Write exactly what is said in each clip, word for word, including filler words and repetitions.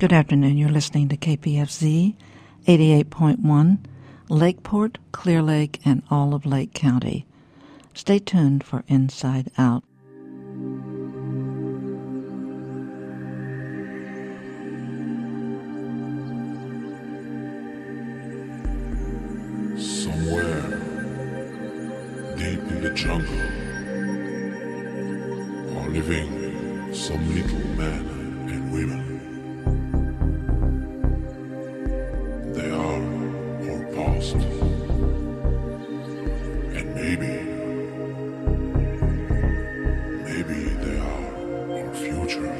Good afternoon. You're listening to K P F Z eighty-eight point one, Lakeport, Clear Lake, and all of Lake County. Stay tuned for Inside Out. Somewhere deep in the jungle are living some little men and women. They are our past, and maybe, maybe they are our future.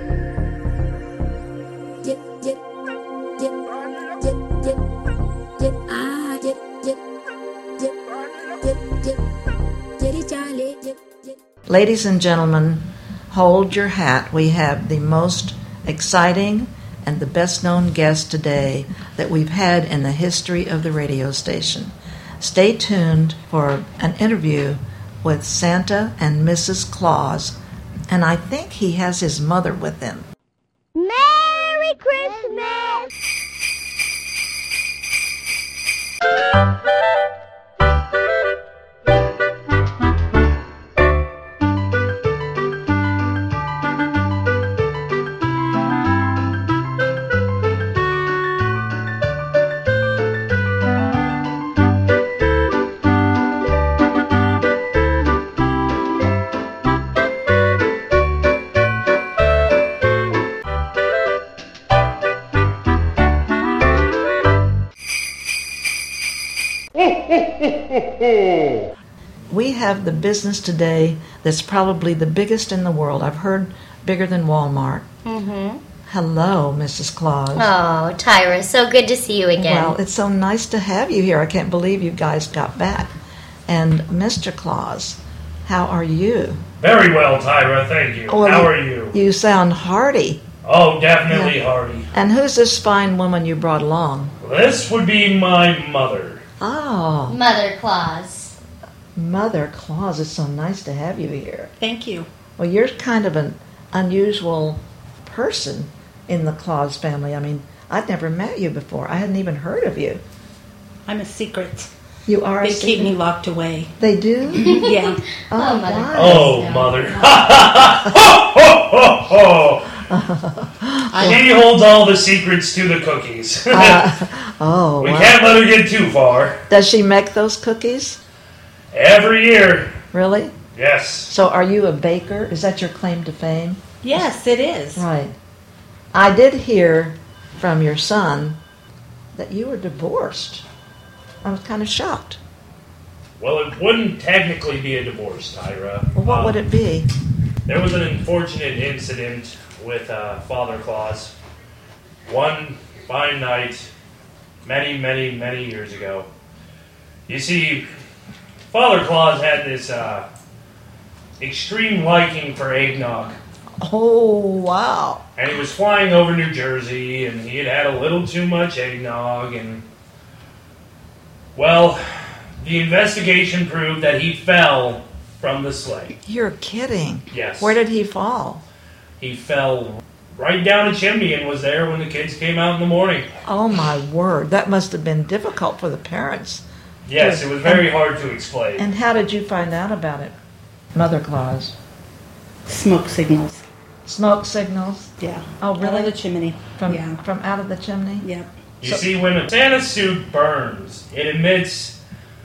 Ladies and gentlemen, hold your hat. We have the most exciting and the best-known guest today that we've had in the history of the radio station. Stay tuned for an interview with Santa and Missus Claus, and I think he has his mother with him. Merry Christmas! We have the business today that's probably the biggest in the world. I've heard bigger than Walmart. Mm-hmm. Hello, Missus Claus. Oh, Tyra, so good to see you again. Well, it's so nice to have you here. I can't believe you guys got back. And Mister Claus, how are you? Very well, Tyra, thank you. Well, how are you? You sound hearty. Oh, definitely Yeah. hearty. And who's this fine woman you brought along? This would be my mother. Oh, Mother Claus. Mother Claus, it's so nice to have you here. Thank you. Well, you're kind of an unusual person in the Claus family. I mean, I'd never met you before. I hadn't even heard of you. I'm a secret. You are They a keep secret? me locked away. They do? Yeah. Oh, Oh, Mother wow. Oh, No. mother. ho, ho, ho, ho. She holds all the secrets to the cookies. Uh, oh, we wow. can't let her get too far. Does she make those cookies? Every year. Really? Yes. So are you a baker? Is that your claim to fame? Yes, it is. Right. I did hear from your son that you were divorced. I was kind of shocked. Well, it wouldn't technically be a divorce, Tyra. Well, what Um, would it be? There was an unfortunate incident with uh, Father Claus. One fine night, many, many, many years ago. You see, Father Claus had this uh, extreme liking for eggnog. Oh, wow. And he was flying over New Jersey, and he had had a little too much eggnog, and... Well, the investigation proved that he fell from the sleigh. You're kidding. Yes. Where did he fall? He fell right down a chimney and was there when the kids came out in the morning. Oh, my word. That must have been difficult for the parents. Yes, it was very hard to explain. And how did you find out about it, Mother Claus? Smoke signals. Smoke signals? Yeah. Oh, Out really? of the chimney. From Yeah. from out of the chimney? Yeah. You So- see, when a Santa suit burns, it emits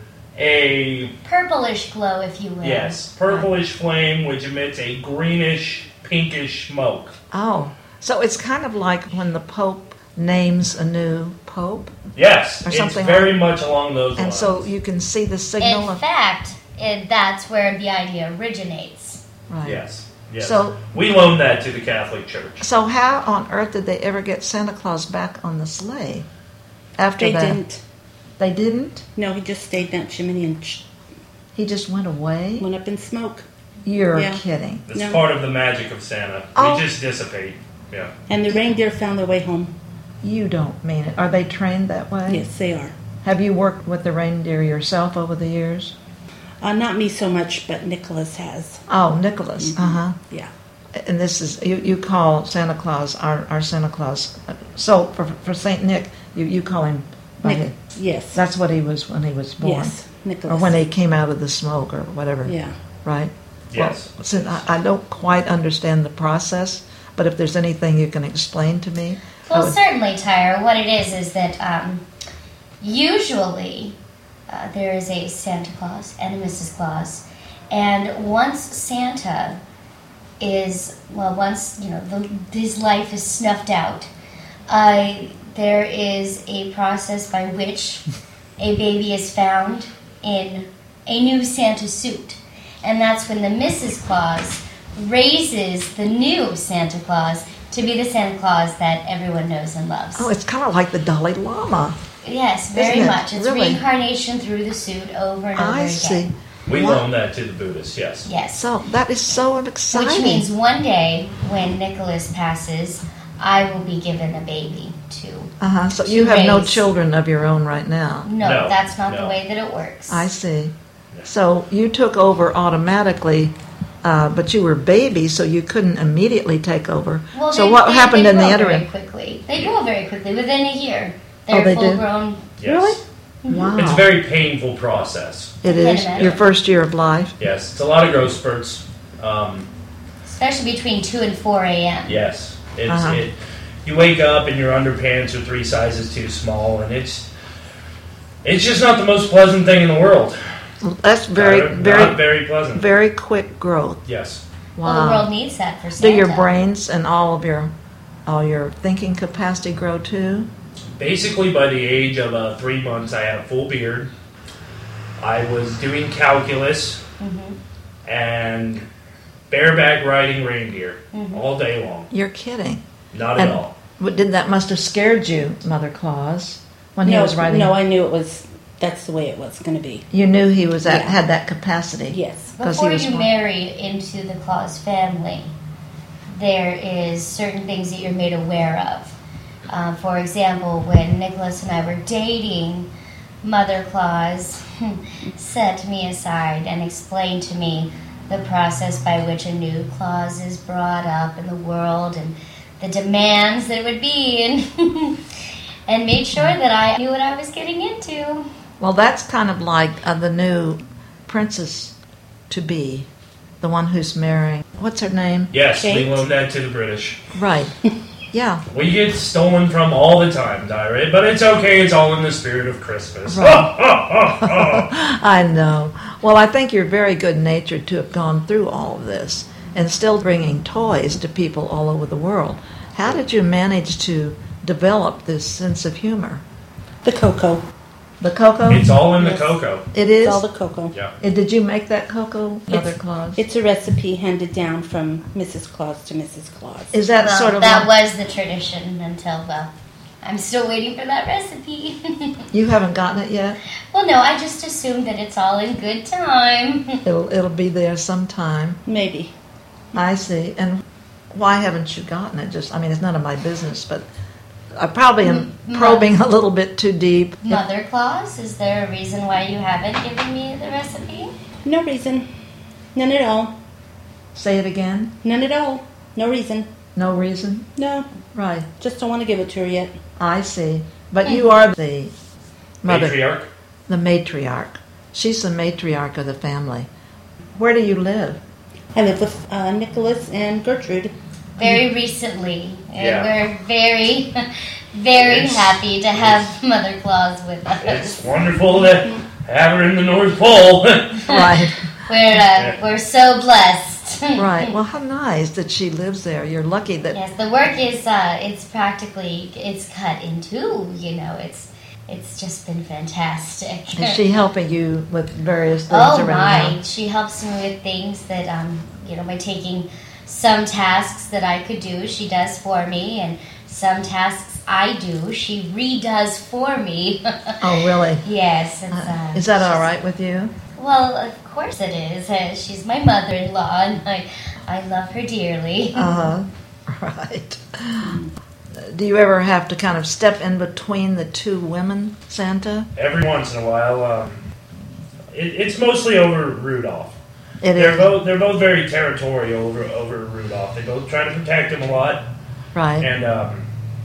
a, Purplish glow, if you will. yes, purplish flame which emits a greenish, pinkish smoke. Oh, so it's kind of like when the Pope names a new Pope, Yes, Or it's something very like- much along those and lines. so you can see the signal In of... fact, it, that's where the idea originates. Right. Yes, yes. So- we loaned that to the Catholic Church. So how on earth did they ever get Santa Claus back on the sleigh? After They that? didn't. They didn't? No, he just stayed in that chimney and sh- He just went away? went up in smoke. You're Yeah. kidding. That's No. part of the magic of Santa. Oh. We just dissipate. Yeah. And the reindeer found their way home. You don't mean it. Are they trained that way? Yes, they are. Have you worked with the reindeer yourself over the years? Uh, not me so much, but Nicholas has. Oh, Nicholas. Uh-huh. Yeah. and this is, you, you call Santa Claus our, our Santa Claus. So for, for Saint Nick, you, you call him by Nic- his- yes. That's what he was when he was born. Yes, Nicholas. Or when he came out of the smoke or whatever. Yeah. Right? Yes. Well, since I, I don't quite understand the process, but if there's anything you can explain to me. I Well, would- certainly, Tyra. What it is is that um, usually uh, there is a Santa Claus and a Missus Claus, and once Santa is well, once you know the, his life is snuffed out, uh, there is a process by which a baby is found in a new Santa suit, and that's when the Missus Claus raises the new Santa Claus to be the Santa Claus that everyone knows and loves. Oh, it's kind of like the Dalai Lama. Yes, very Isn't it? much. It's Really? reincarnation through the suit over and over I again. see. We Wow. loan that to the Buddhists, yes. Yes. So that is so exciting. Which means one day when Nicholas passes, I will be given a baby too. Uh-huh. So to you have no raise. children of your own right now. No, No, that's not no. the way that it works. I see. So you took over automatically, uh, but you were baby, so you couldn't immediately take over. well, so they, what they, happened they in the grow interim? very quickly. They grow very quickly. Within a year, Oh, they're they do? full grown. Yes. Wow. It's a very painful process. It I is can your imagine. first year of life. Yes, it's a lot of growth spurts. Um, Especially between two and four a.m. yes, it's Uh-huh. it. You wake up and your underpants are three sizes too small, and it's it's just not the most pleasant thing in the world. That's very, Not- very, not very pleasant. very quick growth. Yes. Well, the Wow. world needs that for Do Santa. your brains and all of your all your thinking capacity grow too? Basically, by the age of uh, three months, I had a full beard. I was doing calculus Mhm. and bareback riding reindeer Mm-hmm. all day long. You're kidding. Not And at all. what- did that must have scared you, Mother Claus, when he no, was riding? no, I knew it was. That's the way it was going to be. You knew he was at, Yeah. had that capacity. Yes. 'Cause he Before was you born. marry into the Claus family, there is certain things that you're made aware of. Um, for example, when Nicholas and I were dating, Mother Claus set me aside and explained to me the process by which a new Claus is brought up in the world and the demands that it would be, and and made sure that I knew what I was getting into. Well, that's kind of like uh, the new princess to be, the one who's marrying. What's her name? Yes, Kate? we loaned that to the British. Right. Yeah. We get stolen from all the time, Diary, but it's okay. It's all in the spirit of Christmas. Right. I know. Well, I think you're very good natured to have gone through all of this and still bringing toys to people all over the world. How did you manage to develop this sense of humor? The cocoa. The cocoa? It's all in the Yes. cocoa. It is? It's all the cocoa. Yeah. Uh, Did you make that cocoa, Mother It's- Claus? It's a recipe handed down from Missus Claus to Missus Claus. Is that Well, sort of that like- was the tradition until, well, I'm still waiting for that recipe. You haven't gotten it yet? Well, no, I just assume that it's all in good time. It'll it'll be there sometime. Maybe. I see. And why haven't you gotten it? Just I mean, it's none of my business, but I probably am Mm, probing a little bit too deep. Mother Claus, is there a reason why you haven't given me the recipe? No reason. None at all. Say it again. None at all. No reason. No reason. No. Right. Just don't want to give it to her yet. I see. But you are the mother, Matriarch. the matriarch. She's the matriarch of the family. Where do you live? I live with uh, Nicholas and Gertrude. Very recently, and Yeah. we're very, very It's- happy to have Mother Claus with us. It's wonderful to have her in the North Pole. Right. We're uh, we're so blessed. Right. Well, how nice that she lives there. You're lucky that. Yes, the work is uh, it's practically it's cut in two. You know, it's it's just been fantastic. Is she helping you with various things Oh around the my! house? She helps me with things that um you know by taking some tasks that I could do, she does for me, and some tasks I do, she redoes for me. Oh, really? Yes. It's, uh, Is that all she's- right with you? Well, of course it is. Uh, she's my mother-in-law, and I I love her dearly. Uh huh. Right. Do you ever have to kind of step in between the two women, Santa? Every once in a while, um, it, it's mostly over Rudolph. It they're is. both they're both very territorial over over Rudolph. They both try to protect him a lot, Right. and um,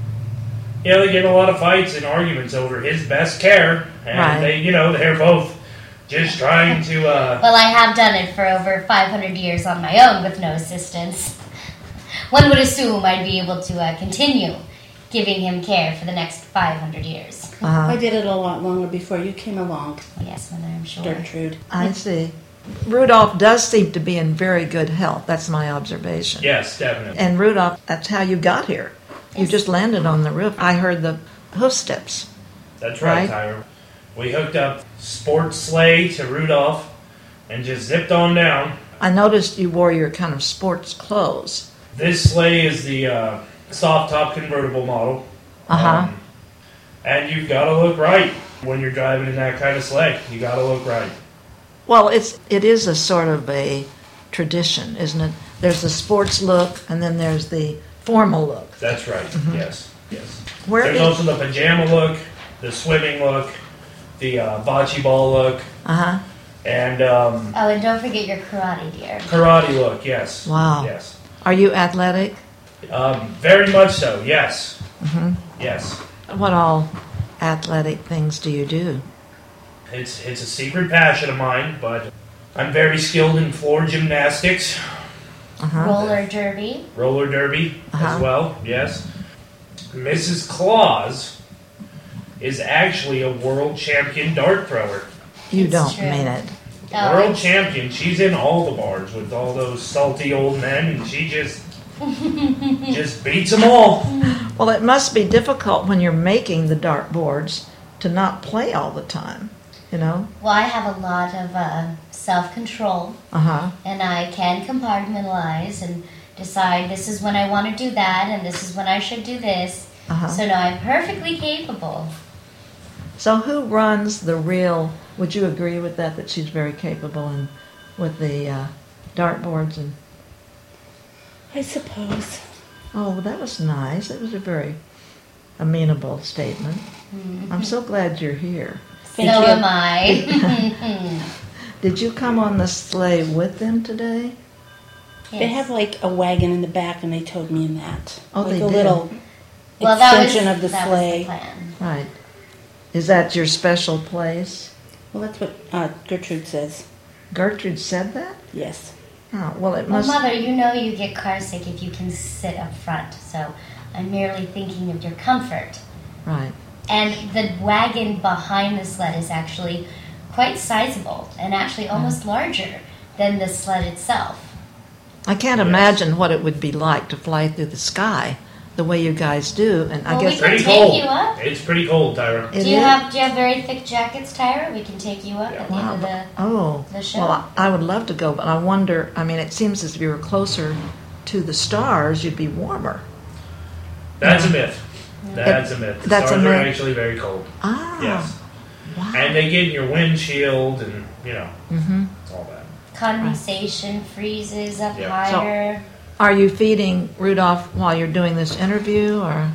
you know they get in a lot of fights and arguments over his best care, and Right. they you know they're both just trying to. Uh, Well, I have done it for over five hundred years on my own with no assistance. One would assume I'd be able to uh, continue giving him care for the next five hundred years. Uh-huh. I did it a lot longer before you came along, Yes, Mother, I'm sure. Gertrude. I see. Rudolph does seem to be in very good health. That's my observation. yes, definitely. And Rudolph, that's how you got here. You Yes. just landed on the roof. I heard the hoof steps. That's right, Right. Tyra. We hooked up sports sleigh to Rudolph and just zipped on down. I noticed you wore your kind of sports clothes. This sleigh is the uh, soft top convertible model. Uh-huh. Um, and you've got to look right when you're driving in that kind of sleigh. You got to look right. Well, it's it is a sort of a tradition, isn't it? There's the sports look, and then there's the formal look. That's right. Yes, yes. Mm-hmm. Where There's is- also the pajama look, the swimming look, the uh, bocce ball look, Uh-huh. and um, Oh, and don't forget your karate, dear. karate look. Yes. Wow. Yes. Are you athletic? Um, very much so. Yes. Mm-hmm. Yes. What all athletic things do you do? It's it's a secret passion of mine, but I'm very skilled in floor gymnastics, Uh-huh. Roller derby. roller derby Uh-huh. as well. Yes. Missus Claus is actually a world champion dart thrower. You It's don't true. mean it. Oh, World it's- champion. She's in all the bars with all those salty old men, and she just just beats them all. Well, it must be difficult when you're making the dartboards to not play all the time, you know? Well, I have a lot of uh, self-control, Uh-huh. and I can compartmentalize and decide this is when I want to do that, and this is when I should do this. Uh-huh. So no, I'm perfectly capable. So who runs the real, would you agree with that, that she's very capable in, with the uh, dartboards and, I suppose. oh, well, that was nice. It was a very amenable statement. I'm so glad you're here. Thank so you. am I. Did you come on the sleigh with them today? They Yes. have like a wagon in the back, and they towed me in that. Oh, like they a did. little Well, that was, extension of the that was the sleigh. plan. Right. Is that your special place? Well, that's what uh, Gertrude says. Gertrude said that? Yes. Oh, well, it Well, must... Mother, you know you get car sick if you can sit up front, so I'm merely thinking of your comfort. Right. And the wagon behind the sled is actually quite sizable and actually almost larger than the sled itself. I can't Yes. imagine what it would be like to fly through the sky the way you guys do, and I Well, guess... we can Pretty take cold. you up. It's pretty cold, Tyra. It Do you is- have do you have very thick jackets, Tyra? We can take you up Yeah. at the end Wow. of the. Oh, the show? well, I, I would love to go, but I wonder, I mean, it seems as if you were closer to the stars, you'd be warmer. That's a myth. That's a myth. The That's a stars are myth. actually very cold. Ah. Yes. Wow. And they get in your windshield, and you know, Mm-hmm. all that. Condensation freezes up Yeah. higher. Are you feeding Rudolph while you're doing this interview, or...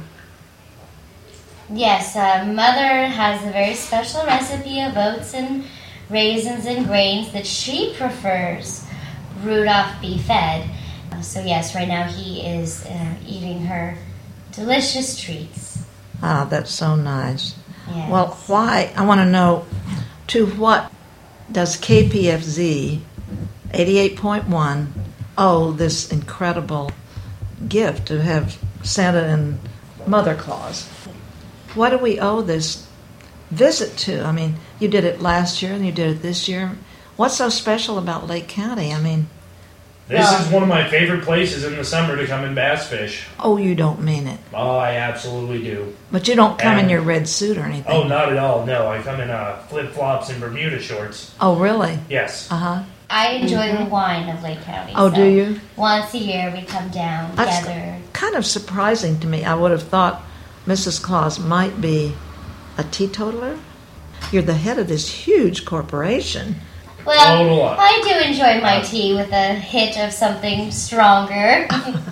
Yes, uh, Mother has a very special recipe of oats and raisins and grains that she prefers Rudolph be fed. Uh, so yes, right now he is uh, eating her delicious treats. Ah, that's so nice. Yes. Well, why, I want to know, to what does K P F Z eighty-eight point one owe this incredible gift to have Santa and Mother Claus? What do we owe this visit to? I mean, you did it last year and you did it this year. What's so special about Lake County? I mean, This Well- is one of my favorite places in the summer to come and bass fish. oh, you don't mean it. Oh, I absolutely do. But you don't come in And- your red suit or anything. Oh, not at all. No, I come in uh, flip flops and Bermuda shorts. Oh, really? Yes. Uh-huh. I enjoy the wine of Lake County. Oh, so do you? Once a year we come down That's together. kind of surprising to me. I would have thought Missus Claus might be a teetotaler. You're the head of this huge corporation. Well, Total lot. I do enjoy my tea with a hit of something stronger.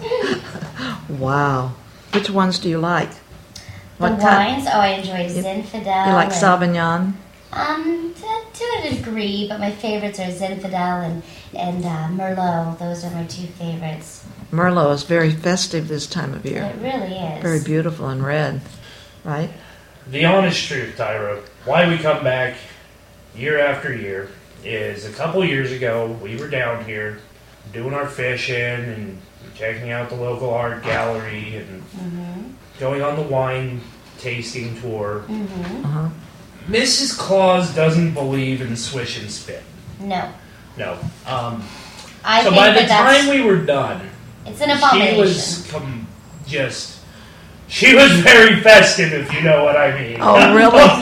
Wow. Which ones do you like? The kind? wines, oh, I enjoy Zinfandel. You like and- Sauvignon? Um, to, to a degree, but my favorites are Zinfandel and and uh, Merlot. Those are my two favorites. Merlot is very festive this time of year. It really is. Very beautiful and red, right? The honest truth, Tyra, why we come back year after year is a couple years ago we were down here doing our fishing and checking out the local art gallery and Mm-hmm. going on the wine tasting tour. Mm-hmm. Uh-huh. Missus Claus doesn't believe in swish and spit. No. No. Um, I so think by the that that's, time we were done, it's an she abomination. was com- just... She was very festive, if you know what I mean. Oh,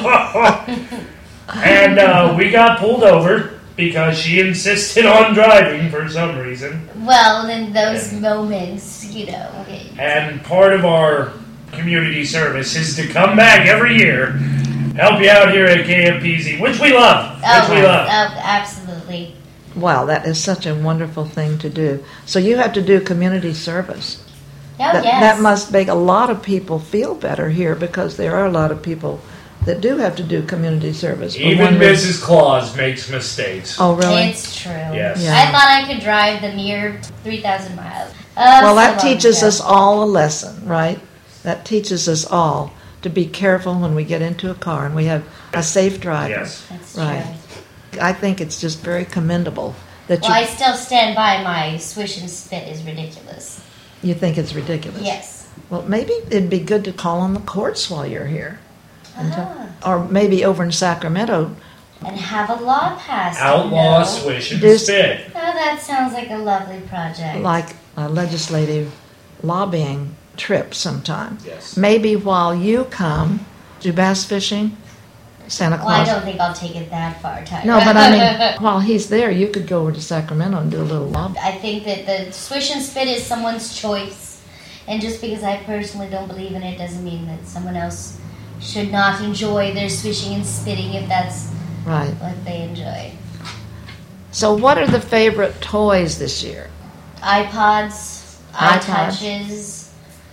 really? And uh, we got pulled over because she insisted on driving for some reason. Well, in those And- moments, you know. It, And part of our community service is to come back every year, help you out here at K F P Z, which we love. Which oh, we love. oh, absolutely. Wow, that is such a wonderful thing to do. So you have to do community service. Oh, that, yes. that must make a lot of people feel better here because there are a lot of people that do have to do community service. for Even one reason- Missus Claus makes mistakes. Oh, really? It's true. Yes. Yeah. I thought I could drive the mere three thousand miles. Oh, Well, so that long teaches ago. us all a lesson, right? That teaches us all to be careful when we get into a car and we have a safe driver. Yes. That's Right. true. I think it's just very commendable that Well, I you, still stand by my swish and spit is ridiculous. you think it's ridiculous. Yes. Well, maybe it'd be good to call on the courts while you're here. And to- Ah. or maybe over in Sacramento. And have a law passed. Outlaw No. swish and This- spit. Oh, that sounds like a lovely project. Like a legislative lobbying trip sometime. Yes. Maybe while you come, do bass fishing, Santa well, I Claus. don't think I'll take it that far, Tyra. No, but I mean, while he's there, you could go over to Sacramento and do a little lobby. I think that the swish and spit is someone's choice. And just because I personally don't believe in it doesn't mean that someone else should not enjoy their swishing and spitting if that's Right. what they enjoy. So, what are the favorite toys this year? iPods, iPods. iTouches.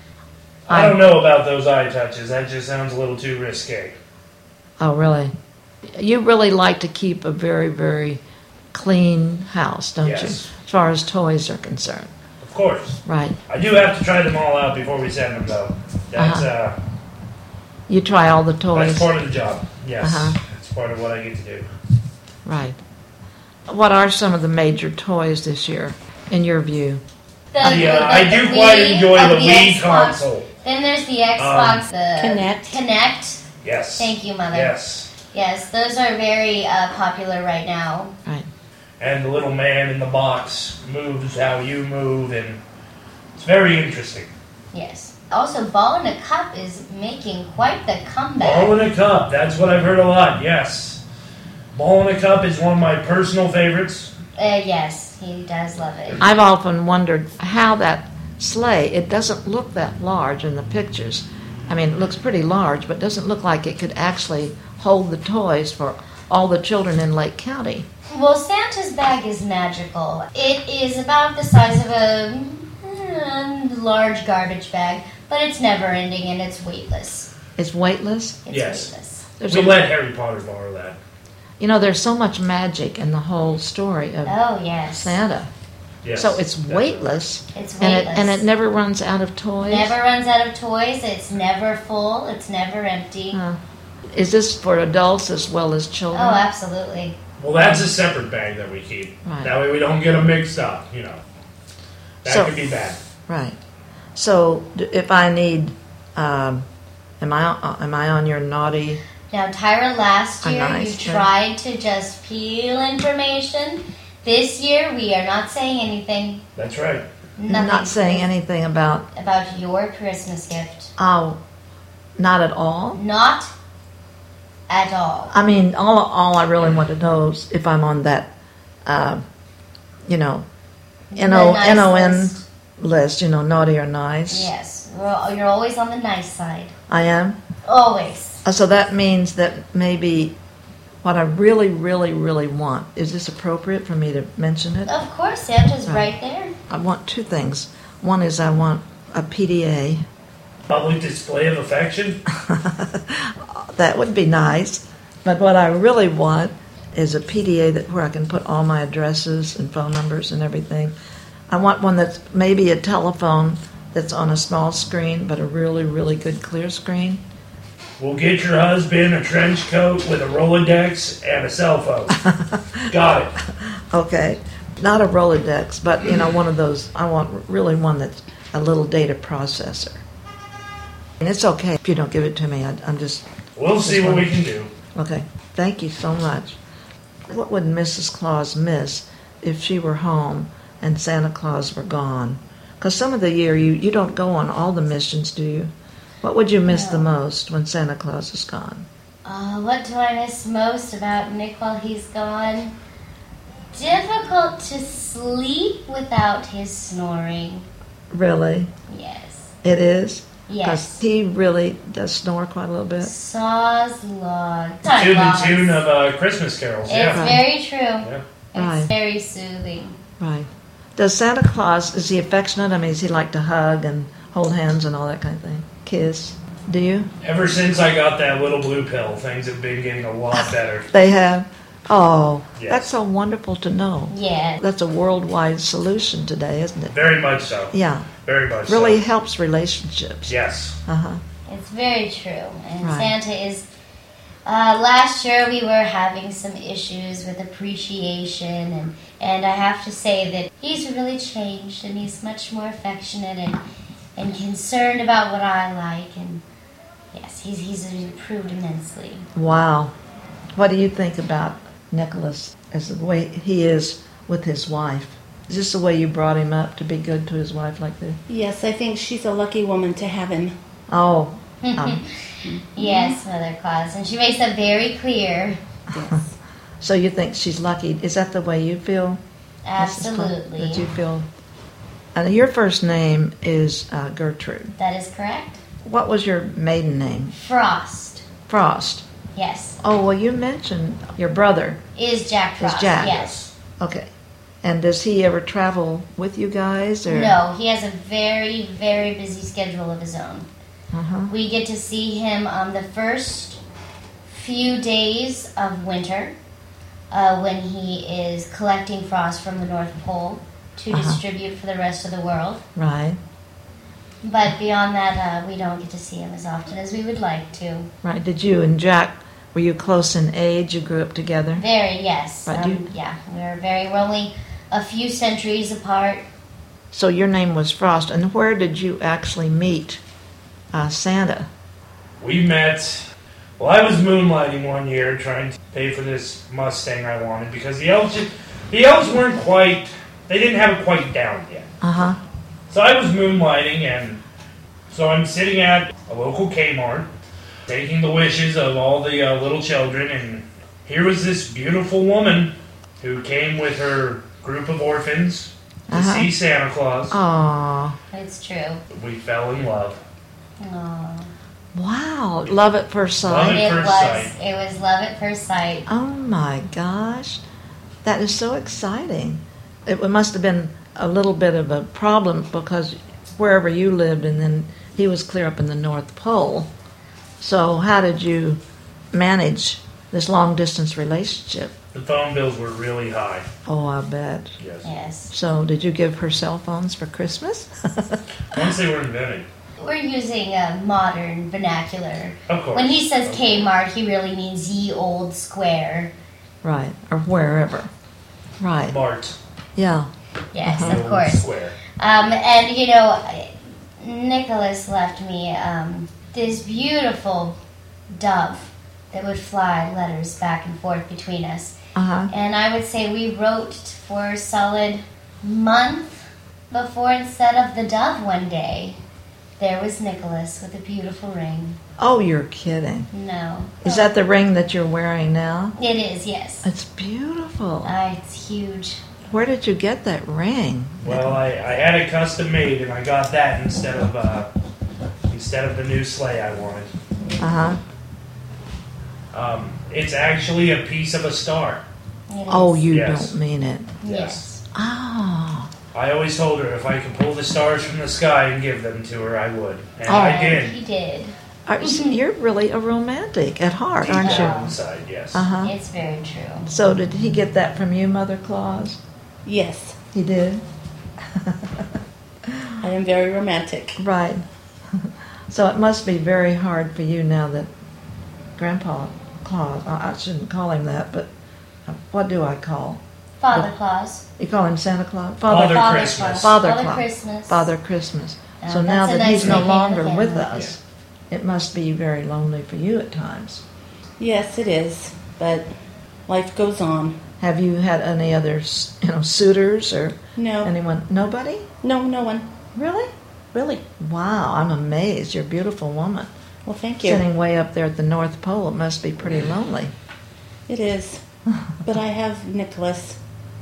I don't know about those eye touches. That just sounds a little too risque. Oh, really? You really like to keep a very, very clean house, don't Yes. you? As far as toys are concerned. Of course. Right. I do have to try them all out before we send them, though. That's Uh-huh. uh, You try all the toys. that's part of the job. Yes, Uh-huh. that's part of what I get to do. Right. What are some of the major toys this year, in your view? The, Yeah, the- I the do quite Wii- enjoy oh, the Wii Xbox. console. Then there's the Xbox, the Connect. Connect. Yes. Thank you, Mother. Yes. Yes, those are very uh, popular right now. Right. And the little man in the box moves how you move, and it's very interesting. Yes. Also, Ball in a Cup is making quite the comeback. Ball in a Cup, that's what I've heard a lot, yes. Ball in a Cup is one of my personal favorites. Uh, yes, he does love it. I've often wondered how that sleigh, it doesn't look that large in the pictures. I mean, it looks pretty large, but doesn't look like it could actually hold the toys for all the children in Lake County. Well, Santa's bag is magical. It is about the size of a mm, large garbage bag, but it's never ending and it's weightless. It's weightless. It's Yes. weightless. There's We a- let Harry Potter borrow that. You know, there's so much magic in the whole story of Oh, yes. Santa. Yes. So it's definitely. weightless, It's and it weightless. and it never runs out of toys. Never runs out of toys. It's never full. It's never empty. Huh. Is this for adults as well as Oh, children? absolutely. Well, that's a separate bag that we keep. Right. That way we don't get them mixed up, you know. That So- could be bad. Right. So d- if I need, um, am I uh, am I on your naughty? Now, Tyra, last A year nice you thing. tried to just peel information. This year we are not saying anything. That's right. Nothing. Not saying anything about. about your Christmas gift. Oh, not at all. Not at all. I mean, all all I really want to know is if I'm on that, uh, you know, N O The nice N O N list. list. You know, naughty or nice. Yes, We're al- you're always on the nice side. I am. Always. Uh, So that means that maybe what I really, really, really want, is this appropriate for me to mention it? Of course, Santa's Right. right there. I want two things. One is I want a P D A. Public display of affection. That would be nice. But what I really want is a P D A that where I can put all my addresses and phone numbers and everything. I want one that's maybe a telephone that's on a small screen, but a really, really good clear screen. We'll get your husband a trench coat with a Rolodex and a cell phone. Got it. Okay. Not a Rolodex, but, you know, one of those. I want really one that's a little data processor. And it's okay if you don't give it to me. I, I'm just... We'll see what we can do. Okay. Thank you so much. What would Missus Claus miss if she were home and Santa Claus were gone? Because some of the year you, you don't go on all the missions, do you? What would you miss No. the most when Santa Claus is gone? Uh, what do I miss most about Nick while he's gone? Difficult to sleep without his snoring. Really? Yes. It is? Because Yes. he really does snore quite a little bit. Saw's log. To the tune of uh, Christmas carols, It's yeah. Right. very true. Yeah. It's Right. very soothing. Right. Does Santa Claus, is he affectionate? I mean, does he like to hug and hold hands and all that kind of thing? Kiss? Do you? Ever since I got that little blue pill, things have been getting a lot better. They have? Oh, Yes. that's so wonderful to know. Yeah. That's a worldwide solution today, isn't it? Very much so. Yeah. Very much Really so. helps relationships. Yes. Uh-huh. It's very true. And Right. Santa is. Uh, last year we were having some issues with appreciation, and, and I have to say that he's really changed, and he's much more affectionate and, and concerned about what I like, and yes, he's, he's improved immensely. Wow. What do you think about Nicholas as the way he is with his wife? Is this the way you brought him up, to be good to his wife like this? Yes, I think she's a lucky woman to have him. Oh, um, Yes, Mother Claus, and she makes that very clear. Yes. so you think she's lucky. Is that the way you feel? Missus Claus? Absolutely. That you feel? And your first name is uh, Gertrude. That is correct. What was your maiden name? Frost, Frost. yes, Oh, well, you mentioned your brother. is Jack Is Frost. Jack. Yes. Okay. And does he ever travel with you guys? Or? No, he has a very, very busy schedule of his own. Uh-huh. We get to see him on the first few days of winter uh, when he is collecting frost from the North Pole to Uh-huh. distribute for the rest of the world. Right. But beyond that, uh, we don't get to see him as often as we would like to. Right. Did you and Jack, were you close in age? You grew up together? Very, yes. Right, Um, you- yeah, we're very, we're only a few centuries apart. So your name was Frost. And where did you actually meet uh, Santa? We met. Well, I was moonlighting one year trying to pay for this Mustang I wanted because the elves, just, the elves weren't quite. They didn't have it quite down yet. Uh-huh. So I was moonlighting, and so I'm sitting at a local Kmart, taking the wishes of all the uh, little children, and here was this beautiful woman who came with her group of orphans to Uh-huh. see Santa Claus. Aw. It's true. We fell in love. Aw. Wow. Love at first sight. Love at It first was. sight. It was love at first sight. Oh my gosh. That is so exciting. It must have been a little bit of a problem because wherever you lived, and then he was clear up in the North Pole. So how did you manage this long distance relationship? The phone bills were really high. Oh, I bet. Yes. Yes. So did you give her cell phones for Christmas? Once they were invented. We're using a modern vernacular. Of course. When he says Of course. Kmart, he really means ye old square. Right, or wherever. Right. Mart. Yeah. Yes, Uh-huh. of course. Square. Um, and you know, Nicholas left me um, this beautiful dove that would fly letters back and forth between us. Uh-huh. And I would say we wrote for a solid month before, instead of the dove one day, there was Nicholas with a beautiful ring. Oh, you're kidding. No. Is that the ring that you're wearing now? It is, yes. It's beautiful. Uh, it's huge. Where did you get that ring? Well, I, I had it custom made, and I got that instead of uh, instead of the new sleigh I wanted. Uh-huh. Um, it's actually a piece of a star. It is. Oh, you Yes. don't mean it. Yes. Oh. I always told her if I could pull the stars from the sky and give them to her, I would, and Oh. I And did. he did. Are, you're really a romantic at heart, aren't Deep you? down inside, yes. Uh-huh. It's very true. So did he get that from you, Mother Claus? Yes, He did? I am very romantic. Right. So it must be very hard for you now that Grandpa Claus, I I shouldn't call him that, but what do I call? Father Claus. You call him Santa Claus? Father Father Christmas. Claus. Father Father Claus. Christmas. Father Christmas. Yeah, So now that's a that nice he's no nickname longer of the with family. us, it must be very lonely for you at times. Yes, it is, but life goes on. Have you had any other, you know, suitors or No, anyone? Nobody? no, no one. Really? Really. Wow, I'm amazed. You're a beautiful woman. Well, thank you. Sitting way up there at the North Pole, it must be pretty lonely. It is. But I have Nicholas.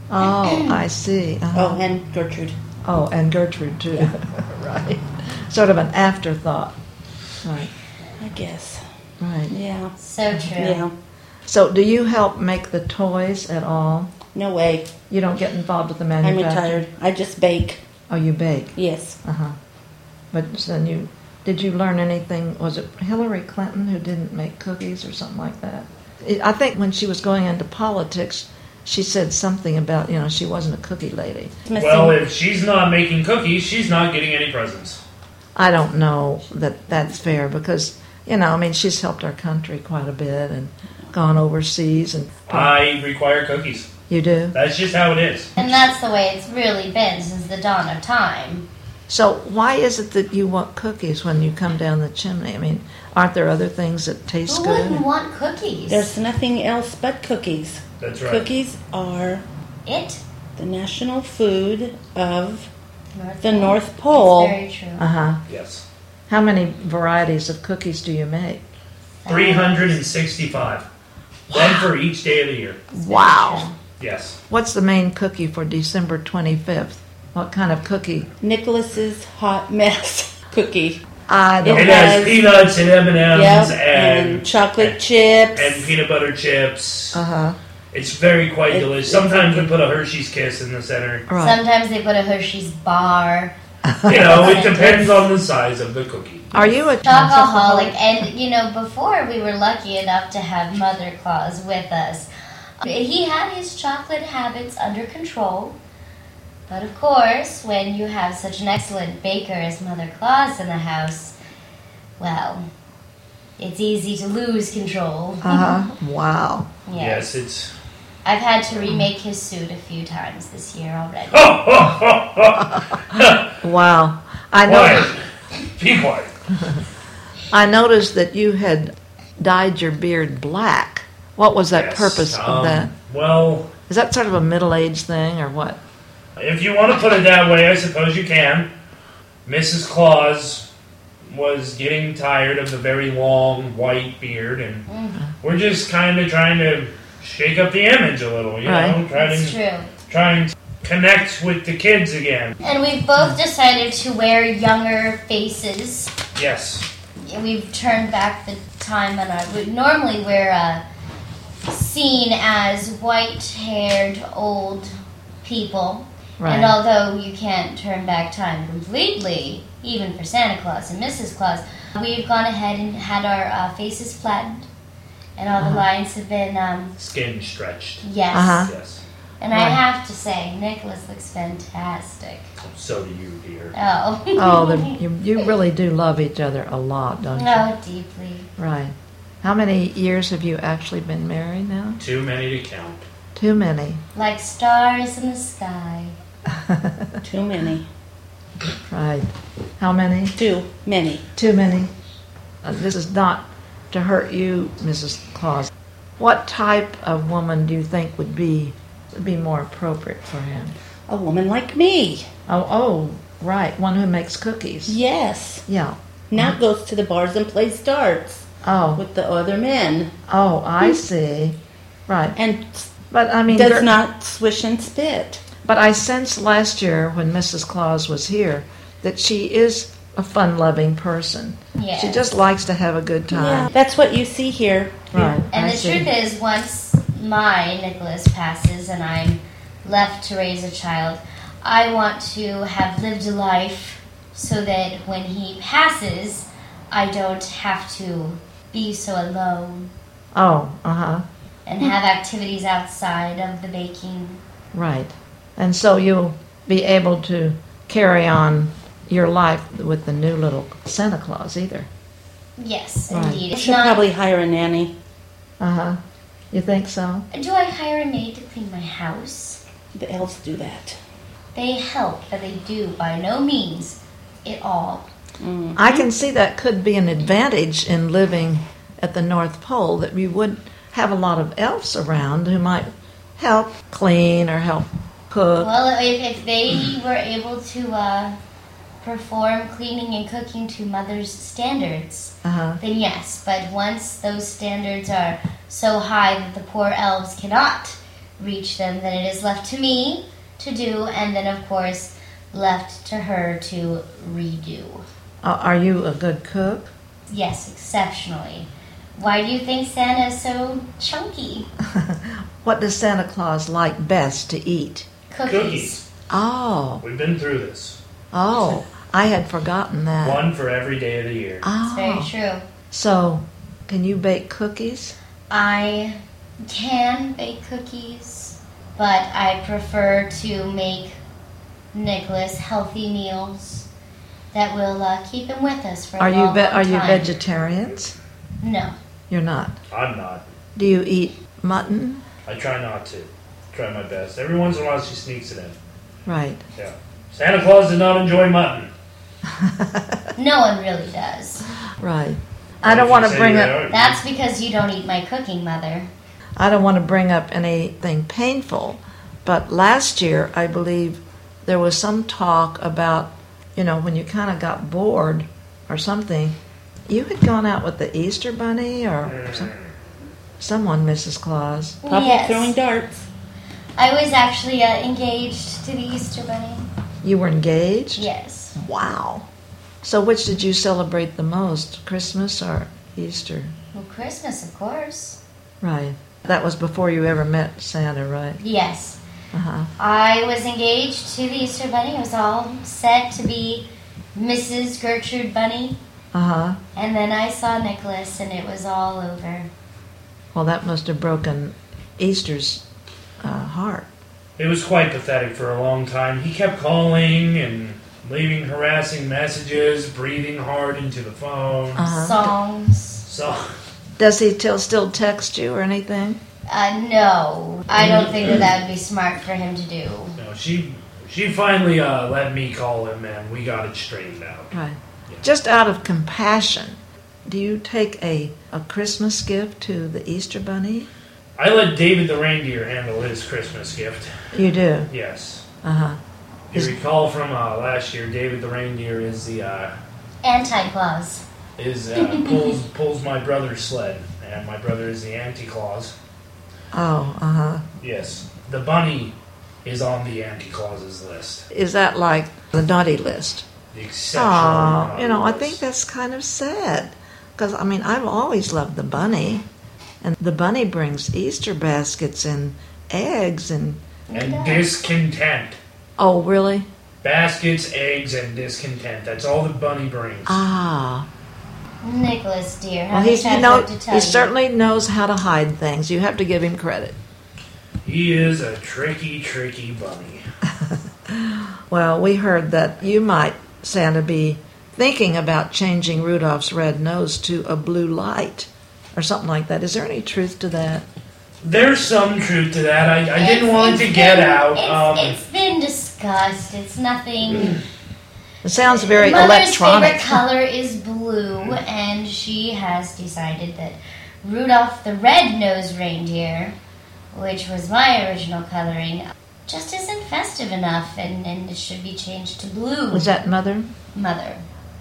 Oh, I see. Uh-huh. Oh, and Gertrude. Oh, and Gertrude, too. Right. Sort of an afterthought. Right, I guess. right. Yeah. So true. Yeah. So do you help make the toys at all? No way. You don't get involved with the I'm manufacturing? retired. I just bake. Oh, you bake? Yes. Uh-huh. But then you, did you learn anything, was it Hillary Clinton who didn't make cookies or something like that? It, I think when she was going into politics, she said something about, you know, she wasn't a cookie lady. Missing. Well, if she's not making cookies, she's not getting any presents. I don't know that that's fair because, you know, I mean, she's helped our country quite a bit and gone overseas. And I require cookies. You do? That's just how it is. And that's the way it's really been since the dawn of time. So why is it that you want cookies when you come down the chimney? I mean, aren't there other things that taste Who good? wouldn't want cookies? There's nothing else but cookies. That's right. Cookies are it. the national food of North the Pole. North Pole. It's very true. Uh-huh. Yes. How many varieties of cookies do you make? three hundred sixty-five. One for each day of the year. Wow. Yes. What's the main cookie for December twenty-fifth? What kind of cookie? Nicholas's hot mess cookie. I don't It It has has- peanuts and M and M's Yep, and, and chocolate and, chips. and peanut butter chips. Uh-huh. It's very quite It- delicious. it's Sometimes we okay. put a Hershey's Kiss in the center. Right. Sometimes they put a Hershey's bar. You know, it depends on the size of the cookie. Are you a Chocoholic. And, you know, before we were lucky enough to have Mother Claus with us, he had his chocolate habits under control. But of course, when you have such an excellent baker as Mother Claus in the house, well, it's easy to lose control. Uh-huh. Wow. Yes, it's. I've had to remake his suit a few times this year already. Wow. I know. Quiet. Be quiet. I noticed that you had dyed your beard black. What was that Yes, purpose um, of that? Well, Is that sort of a middle-aged thing or what? if you want to put it that way, I suppose you can. Missus Claus was getting tired of the very long white beard, and we're just kind of trying to shake up the image a little, you Right. know, trying It's to, true. trying to connect with the kids again. And we've both decided to wear younger faces. Yes. We've turned back the time on our. We normally we're uh, seen as white-haired old people, Right. and although you can't turn back time completely, even for Santa Claus and Missus Claus, we've gone ahead and had our uh, faces flattened, and all the Uh-huh. lines have been um, Skin stretched. yes. Uh-huh. Yes. And I Right. have to say, Nicholas looks fantastic. So do you, dear. Oh. Oh, the, you, you really do love each other a lot, don't you? Oh, deeply. Right. How many years have you actually been married now? Too many to count. Too many. Like stars in the sky. Too many. Right. How many? Too many. Too many. Uh, this is not to hurt you, Missus Claus. What type of woman do you think would be would be more appropriate for him? A woman like me. Oh, oh, right. One who makes cookies. Yes. Yeah. Now goes to the bars and plays darts Oh, with the other men. oh, I see. Right. And But I mean, does there- not swish and spit. But I sensed last year when Missus Claus was here that she is a fun-loving person. Yes. She just likes to have a good Yeah, time. that's what you see here. Right. And I the see. truth is, once my Nicholas passes and I'm left to raise a child, I want to have lived a life so that when he passes, I don't have to be so alone Oh, uh-huh. and have activities outside of the baking. Right. And so you'll be able to carry on your life with the new little Santa Claus either. Yes, Right. indeed. You It's should not. probably hire a nanny. Uh-huh. You think so? Do I hire a maid to clean my house? The elves do that. They help, but they do by no means it all. I can see that could be an advantage in living at the North Pole, that you would have a lot of elves around who might help clean or help cook. Well, if, if they were able to uh, perform cleaning and cooking to Mother's standards, Uh-huh. then yes. But once those standards are so high that the poor elves cannot reach them, then it is left to me to do, and then, of course, left to her to redo. Uh, are you a good cook? Yes, exceptionally. Why do you think Santa is so chunky? What does Santa Claus like best to eat? Cookies. Cookies. Oh, We've been through this. oh, I had forgotten that. One for every day of the year. Oh, Very true. so can you bake cookies? I can bake cookies, but I prefer to make Nicholas healthy meals that will uh, keep him with us for a Are you long, ve- long are you time. vegetarians? No. You're not. I'm not. Do you eat mutton? I try not to. Try my best. Every once in a while she sneaks it in. Right. Yeah. Santa Claus does not enjoy mutton. No one really does. Right. I don't want to Say bring you up. are. That's because you don't eat my cooking, Mother. I don't want to bring up anything painful, but last year I believe there was some talk about, you know, when you kind of got bored or something, you had gone out with the Easter Bunny or some, someone, Missus Claus. Probably Yes. throwing darts. I was actually uh, engaged to the Easter Bunny. You were engaged? Yes. Wow. So which did you celebrate the most, Christmas or Easter? Well, Christmas, of course. Right. That was before you ever met Santa, right? Yes. Uh-huh. I was engaged to the Easter Bunny. It was all set to be Missus Gertrude Bunny. Uh-huh. And then I saw Nicholas, and it was all over. Well, that must have broken Easter's uh, heart. It was quite pathetic for a long time. He kept calling and leaving harassing messages, breathing hard into the phone. Uh-huh. Songs. So, Does he till still text you or anything? Uh, no. I don't think that that would be smart for him to do. no, she she finally uh, let me call him, and we got it straightened out. Right. Just out of compassion, do you take a, a Christmas gift to the Easter Bunny? I let David the reindeer handle his Christmas gift. You do? Yes. Uh-huh. If you recall from uh, last year, David the reindeer is the uh, Anti-Claus. is uh, pulls pulls my brother's sled, and my brother is the anti-Claus. Oh, uh-huh. Yes, the bunny is on the anti-Claus's list. Is that like the naughty list? The exceptional. Oh, naughty you know, I list. think that's kind of sad. Because, I mean, I've always loved the bunny. And the bunny brings Easter baskets and eggs and... And discontent. Oh, really? Baskets, eggs, and discontent. That's all the bunny brings. Ah. Nicholas, dear, how Well, much he's, have you know, I to tell he you? certainly knows how to hide things. You have to give him credit. He is a tricky, tricky bunny. Well, we heard that you might, Santa, be thinking about changing Rudolph's red nose to a blue light or something like that. Is there any truth to that? There's some truth to that. I, I didn't It's- want it it's to get been- out. It's, Um, it's been discussed. It's nothing. It sounds very Mother's electronic. favorite color is blue, and she has decided that Rudolph the Red-Nosed Reindeer, which was my original coloring, just isn't festive enough, and, and it should be changed to blue. Was that Mother? Mother?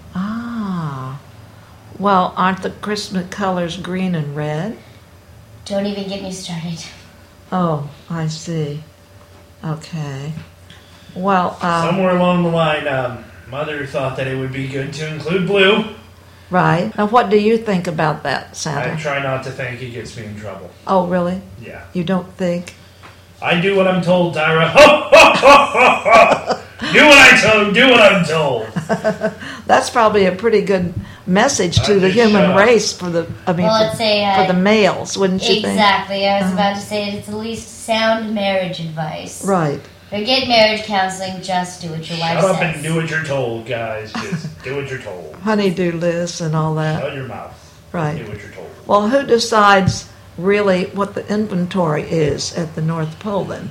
Ah. Well, aren't the Christmas colors green and red? Don't even get me started. Oh, I see. Okay. Well, um, somewhere along the line, um, Mother thought that it would be good to include blue. right. Now, what do you think about that, I Santa? try not to think it gets me in trouble. Oh, really? Yeah. You don't think? I do what I'm told, Tyra. Ho, ho, ho, ho, ho. Do what I told. Do what I'm told. That's probably a pretty good message to I the just human shut up. race for the. I mean, Well, for, it's a, uh, for the males, wouldn't you think? Exactly. I was Uh-huh. about to say it's at least sound marriage advice. Right. Forget marriage counseling. Just do what your wife Shut up says. and do what you're told, guys. Just do what you're told. Honeydew list and all that. Shut your mouth. Right. Do what you're told. Well, who decides really what the inventory is at the North Pole then?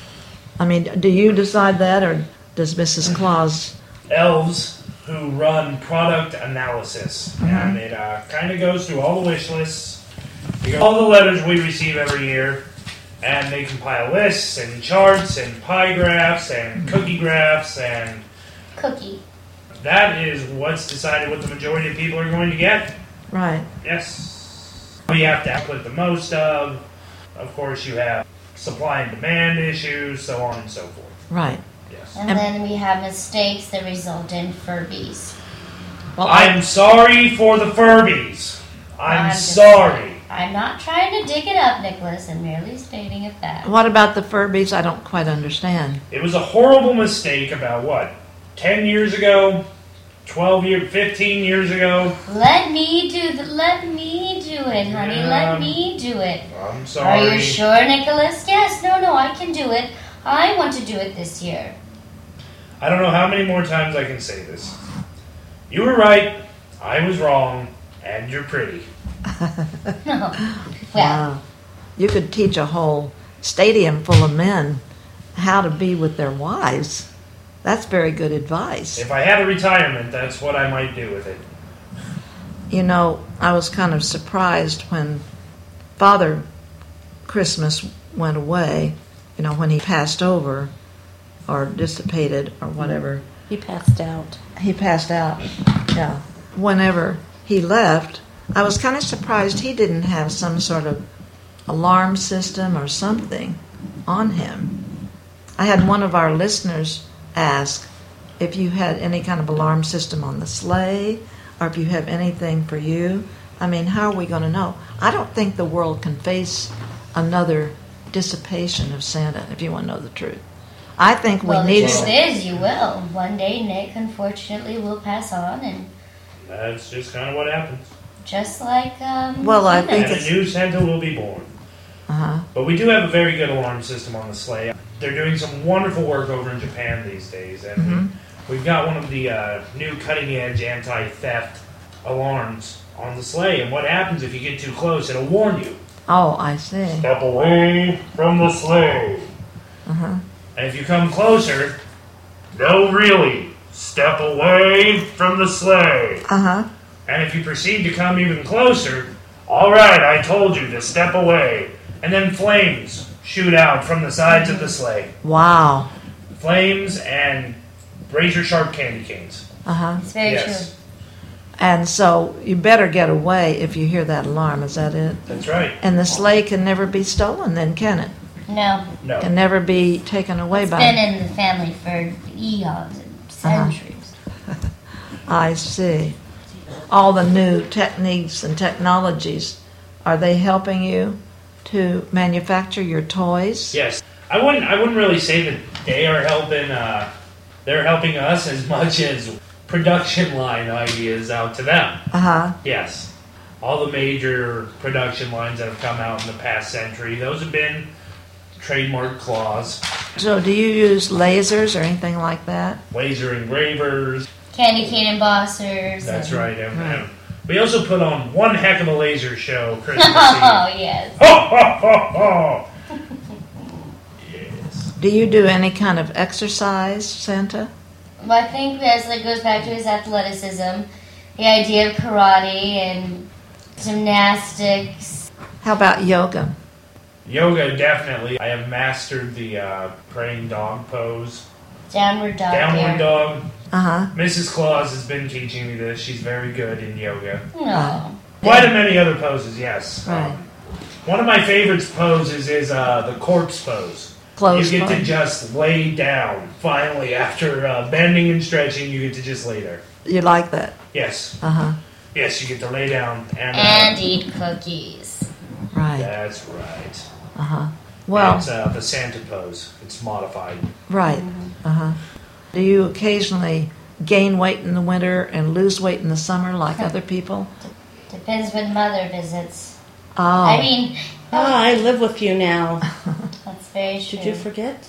I mean, do you decide that, or does Missus Claus? Elves who run product analysis, and it uh, kind of goes through all the wish lists. You go all the letters we receive every year, and they compile lists and charts and pie graphs and cookie graphs, and Cookie. that is what's decided what the majority of people are going to get. Right. Yes. We have to output the most of. Of course, you have supply and demand issues, so on and so forth. Right. Yes. And And- then we have mistakes that result in Furbies. Well, I am sorry for the Furbies. I'm, I'm just- sorry. I'm not trying to dig it up, Nicholas. I'm merely stating a fact. What about the Furbies? I don't quite understand. It was a horrible mistake about what? ten years ago? twelve years, fifteen years ago? Let me do the. Let me do it, honey. Yeah. Let me do it. I'm sorry. Are you sure, Nicholas? Yes. No. No. I can do it. I want to do it this year. I don't know how many more times I can say this. You were right, I was wrong, and you're pretty. No. Well, Wow. You could teach a whole stadium full of men how to be with their wives. That's very good advice. If I had a retirement, that's what I might do with it. You know, I was kind of surprised when Father Christmas went away, you know, when he passed over or dissipated or whatever. He passed out. He passed out, yeah. Whenever he left, I was kind of surprised he didn't have some sort of alarm system or something on him. I had one of our listeners ask if you had any kind of alarm system on the sleigh or if you have anything for you. I mean, how are we going to know? I don't think the world can face another dissipation of Santa, if you want to know the truth. I think we well, the need... truth is, you will. One day, Nick, unfortunately, will pass on, and That's just kind of what happens. just like um. Well, I humans. think And a it's- new Santa will be born. Uh-huh. But we do have a very good alarm system on the sleigh. They're doing some wonderful work over in Japan these days, and Mhm. we've got one of the uh, new cutting-edge anti-theft alarms on the sleigh. And what happens if you get too close? It'll warn you. Oh, I see. Step away from the sleigh. Uh-huh. And if you come closer, no, really, step away from the sleigh. Uh-huh. And if you proceed to come even closer, all right, I told you to step away. And then flames shoot out from the sides of the sleigh. Wow. Flames and razor-sharp candy canes. Uh-huh. It's very Yes, And so you better get away if you hear that alarm. Is that it? that's right. And the sleigh can never be stolen then, can it? true. No, No. Can never be taken away it's by... been in the family for eons and Uh-huh. centuries. I see. All the new techniques and technologies, are they helping you to manufacture your toys? Yes. I wouldn't I wouldn't really say that they are helping uh, they're helping us as much as production line ideas out to them. Uh-huh. Yes. All the major production lines that have come out in the past century, those have been trademark claws, So do you use lasers or anything like that? laser engravers. Candy cane embossers. That's and- right. And, Right. and we also put on one heck of a laser show Christmas Oh Eve. yes. Ho, ho, ho, ho. Yes. Do you do any kind of exercise, Santa? Well, I think this like goes back to his athleticism, the idea of karate and gymnastics. How about yoga? Yoga, definitely. I have mastered the uh, praying dog pose. Downward dog. Downward here. dog. Uh-huh. Missus Claus has been teaching me this. She's very good in yoga. No. Quite a many other poses, yes. Right. Um, one of my favorite poses is uh, the corpse pose. Close You get to pose. just lay down. Finally, after uh, bending and stretching, you get to just lay there. You like that? Yes. Uh-huh. Yes, you get to lay down. And, uh, And eat cookies. Right. that's right. Uh-huh. Well, It's uh, the Santa pose. It's modified. right. Uh-huh. Do you occasionally gain weight in the winter and lose weight in the summer like other people? Depends when mother visits. Oh. I mean, Ah, I live with you now. that's very true. Did you forget?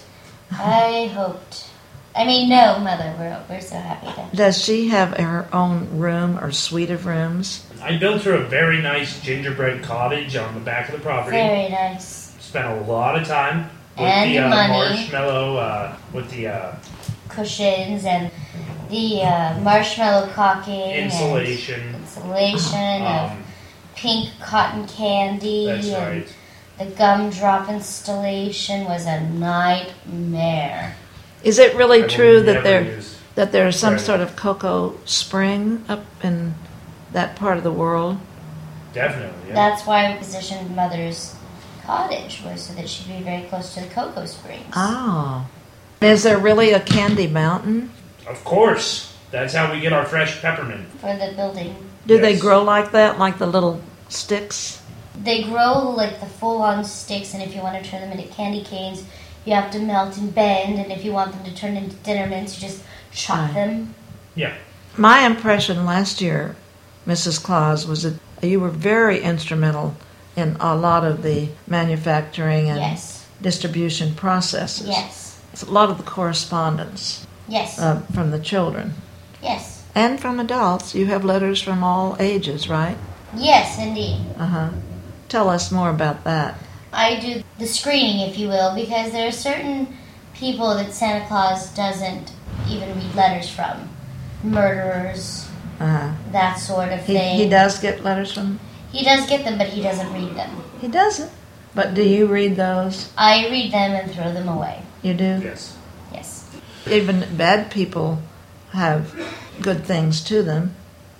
I hoped. I mean, no, mother. We're we're so happy to. Does she have her own room or suite of rooms? I built her a very nice gingerbread cottage on the back of the property. Very nice. Spent a lot of time with And the uh, money. marshmallow, uh, with the uh, Cushions and the uh, marshmallow caulking. insulation. And insulation of Um, pink cotton candy. that's and right. the gumdrop installation was a nightmare. Is it really I will true that never there use- that there's some Right. sort of cocoa spring up in that part of the world? Definitely, yeah. That's why we positioned Mother's cottage, was so that she'd be very close to the cocoa springs. Oh. Is there really a candy mountain? Of course. That's how we get our fresh peppermint. For the building. Do they Yes. grow like that, like the little sticks? They grow like the full-on sticks, and if you want to turn them into candy canes, you have to melt and bend, and if you want them to turn into dinner mints, you just chop Right. them. Yeah. My impression last year, Missus Claus, was that you were very instrumental in a lot of the manufacturing and Yes. distribution processes. Yes. It's a lot of the correspondence Yes. uh, from the children Yes. and from adults. You have letters from all ages, right? Yes, indeed. Uh huh. Tell us more about that. I do the screening, if you will, because there are certain people that Santa Claus doesn't even read letters from. Murderers, Uh-huh. that sort of He, thing. he does get letters from. He does get them, but he doesn't read them. He doesn't. But do you read those? I read them and throw them away. You do. Yes. Yes. Even bad people have good things to them.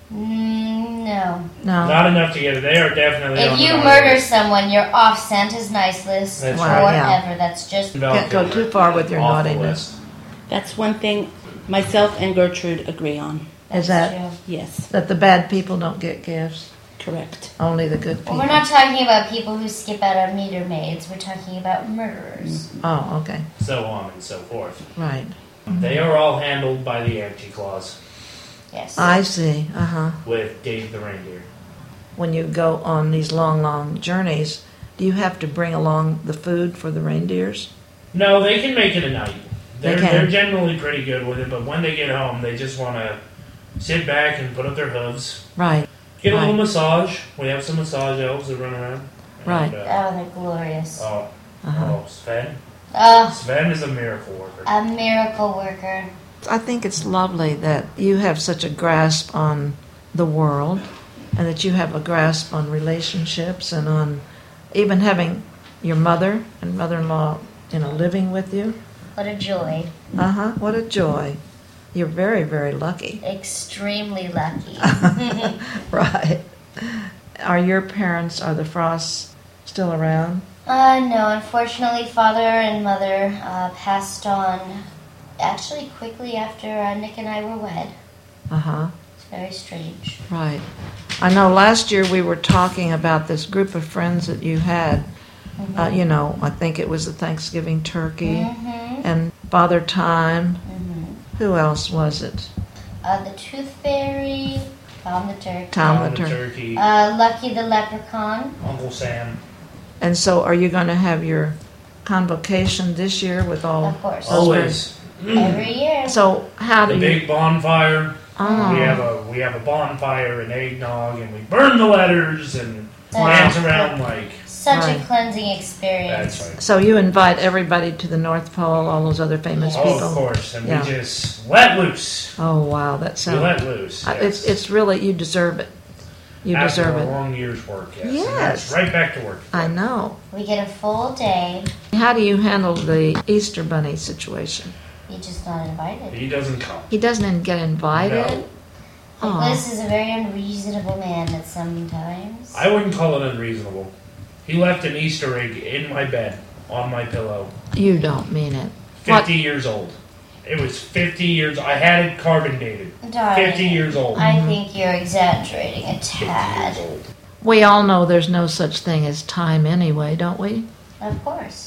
Mm, no. No. Not enough to get it. They are definitely on If the you naughty murder list. someone, you're off Santa's nice list That's right. forever. Yeah. That's just Val Can't go Kilmer, too far with your off the naughtiness. list. That's one thing myself and Gertrude agree on. Is that's that true. Yes, that the bad people don't get gifts? correct. Only the good Well, people. we're not talking about people who skip out on meter maids. We're talking about murderers. Oh, okay. So on and so forth. Right. They are all handled by the Anti Claus Yes. I see. Uh huh. with Dave the reindeer. When you go on these long, long journeys, do you have to bring along the food for the reindeers? No, they can make it a night. They They're, can. they're generally pretty good with it, but when they get home, they just want to sit back and put up their hooves, Right. get a Right. little massage. We have some massage elves that run around. And, Right. uh, Oh, they're glorious. oh, Uh-huh. oh, Sven. Oh, Sven is a miracle worker. a miracle worker. I think it's lovely that you have such a grasp on the world and that you have a grasp on relationships and on even having your mother and mother-in-law, you know, living with you. What a joy. Uh-huh. What a joy. You're very, very lucky. Extremely lucky. Right. Are your parents, are the Frosts still around? Uh, no, unfortunately, father and mother uh, passed on actually quickly after uh, Nick and I were wed. Uh-huh. It's very strange. Right. I know last year we were talking about this group of friends that you had. Uh, you know, I think it was the Thanksgiving turkey Mm-hmm. and Father Time. Mm-hmm. Who else was it? Uh, the Tooth Fairy, Tom the Turkey, Tom Tom the the Tur- turkey, uh, Lucky the Leprechaun. Uncle Sam. And so are you going to have your convocation this year with all Of course. those Always. Every year. So how do The you... big bonfire. Oh. We have a we have a bonfire and eggnog, and we burn the letters and Wow. dance around like. Such Right. a cleansing experience. That's right. So you invite everybody to the North Pole, all those other famous Oh, people? of course, and Yeah. we just let loose. Oh, wow, that We sounds... let loose. Uh, Yes. It's it's really, you deserve it. You After deserve a it. long year's work. Yes. Yes. And that's right back to work. I know. We get a full day. How do you handle the Easter Bunny situation? You're just not invited. He doesn't come. He doesn't get invited? No. Aw. This is a very unreasonable man at sometimes. I wouldn't call it unreasonable. He left an Easter egg in my bed on my pillow. You don't mean it. What? Fifty years old. It was fifty years. I had it carbon dated. Darling, Fifty years old. I think you're exaggerating a Fifty years tad. old. We all know there's no such thing as time anyway, don't we? Of course.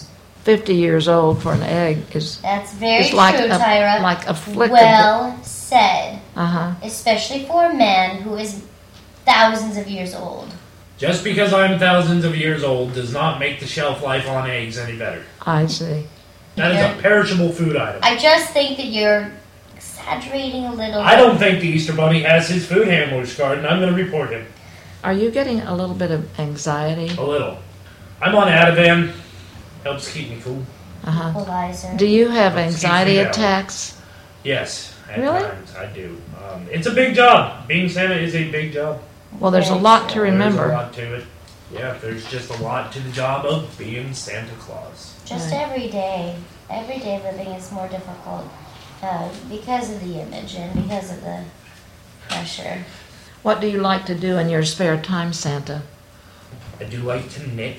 fifty years old for an egg is That's very It's like true, a- Tyra. like a flick of Well said. uh-huh. Especially for a man who is thousands of years old. Just because I'm thousands of years old does not make the shelf life on eggs any better. I see. That is a perishable food item. I just think that you're exaggerating a little. I don't think the Easter Bunny has his food handler's card, and I'm going to report him. Are you getting a little bit of anxiety? A little. I'm on Ativan. Helps keep me cool. Uh-huh. Equalizer. Do you have Let's anxiety keep it out. attacks? Yes, at Really? times I do. Um, it's a big job. Being Santa is a big job. Well, there's a Very lot to true. remember. There's a lot to it. Yeah, there's just a lot to the job of being Santa Claus. Just Right. every day. Everyday living is more difficult uh, because of the image and because of the pressure. What do you like to do in your spare time, Santa? I do like to knit.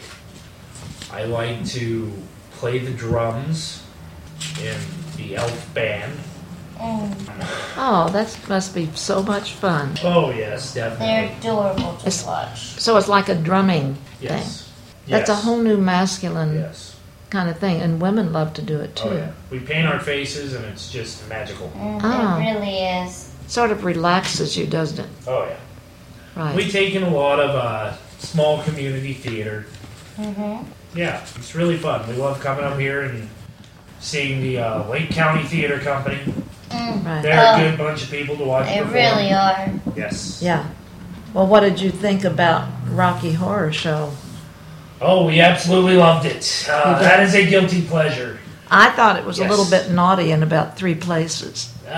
I like to play the drums in the elf band. And Oh, that must be so much fun. Oh, yes, they're definitely. adorable to It's- watch. So it's like a drumming thing. Yes. That's a Yes. whole new masculine Yes. kind of thing, and women love to do it too. Oh, yeah. We paint our faces and it's just magical. Mm, Oh. It really is. Sort of relaxes you, doesn't it? Oh, yeah. Right. We take in a lot of uh, small community theater. Mm-hmm. Yeah, it's really fun. We love coming up here and seeing the uh, Lake County Theater Company. Mm. Right. They're a Oh. good bunch of people to watch They perform. really are. Yes. Yeah. Well, what did you think about Rocky Horror Show? Oh, we absolutely loved it. Uh, that is a guilty pleasure. I thought it was Yes. a little bit naughty in about three places. Uh,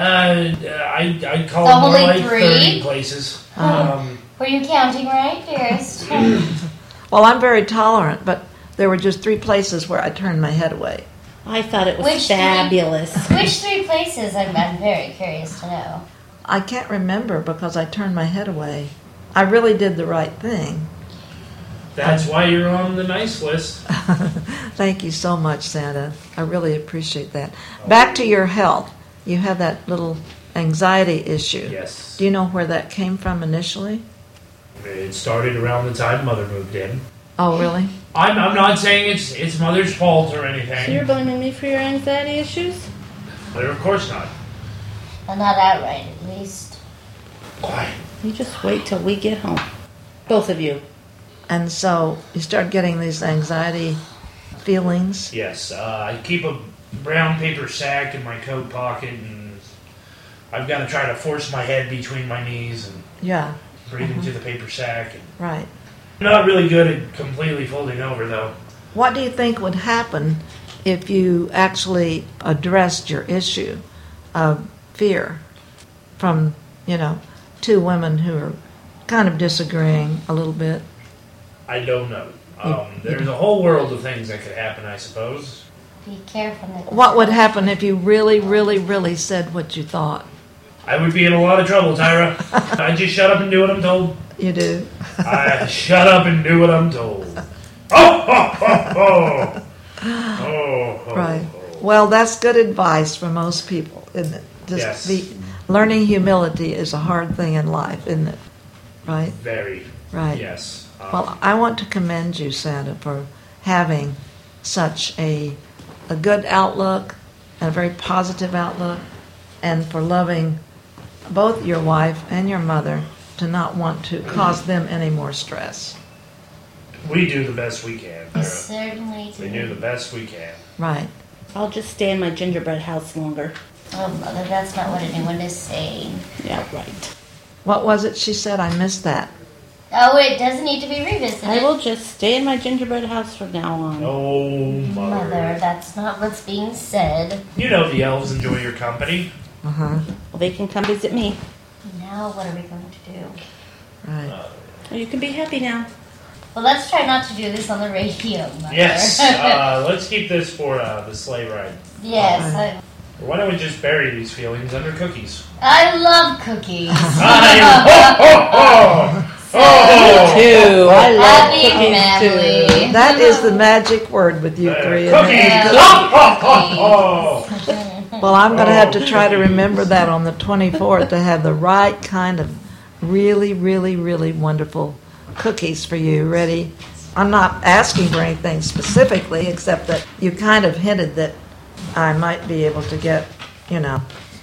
I I'd call So it more only like three? thirty places. Um, Were you counting right, dearest? Well, I'm very tolerant, but there were just three places where I turned my head away. I thought it was Which three? fabulous. Which three places? I'm, I'm very curious to know. I can't remember because I turned my head away. I really did the right thing. that's why you're on the nice list. Thank you so much, Santa. I really appreciate that. Back to your health. You have that little anxiety issue. Yes. Do you know where that came from initially? It started around the time Mother moved in. Oh, really? I'm, I'm not saying it's it's Mother's fault or So you're anything. blaming me for your anxiety issues? But of course not. Well, not outright, at least. Why? You just wait till we get home. Both of you. And so you start getting these anxiety feelings. Yes, uh, I keep a brown paper sack in my coat pocket, and I've got to try to force my head between my knees and Yeah, breathe into the paper sack. And right. I'm not really good at completely folding over, though. What do you think would happen if you actually addressed your issue of fear from, you know, two women who are kind of disagreeing a little bit? I don't know. Um, there's a whole world of things that could happen, I suppose. Be careful. Nicholas. What would happen if you really, really, really said what you thought? I would be in a lot of trouble, Tyra. I just shut up and do what I'm told. You do? I shut up and do what I'm told. Oh, ho, ho, ho. Oh, ho, Right. ho. Well, that's good advice for most people, isn't it? Just Yes. be, learning humility is a hard thing in life, isn't it? Right? Very. Right. Yes. Um, Well, I want to commend you, Santa, for having such a a good outlook, and a very positive outlook, and for loving both your wife and your mother to not want to cause them any more stress. we do the best we can, We Tyra. certainly We do do. the best we can. Right. I'll just stay in my gingerbread house longer. Oh, Mother, that's not what anyone is saying. Yeah, right. What was it she said? I missed that. Oh, it doesn't need to be revisited. I will just stay in my gingerbread house from now on. Oh, mother. Mother, that's not what's being said. You know the elves enjoy your company. Uh-huh. Well, they can come visit me. Now what are we going to do? Right. Well, you can be happy now. Well, let's try not to do this on the radio, Mother. Yes. Uh, let's keep this for uh, the sleigh ride. yes, I, Or why don't we just bury these feelings under cookies? I love cookies. I, ho, ho, ho. Oh! Too. I love Happy cookies too. family. That is the magic word with you Uh, three. cookies! isn't it? Ho, ho, ho, ho. Well, I'm going to have to try to remember that on the twenty-fourth to have the right kind of really, really, really wonderful cookies for you ready I'm not asking for anything specifically, except that you kind of hinted that I might be able to get, you know,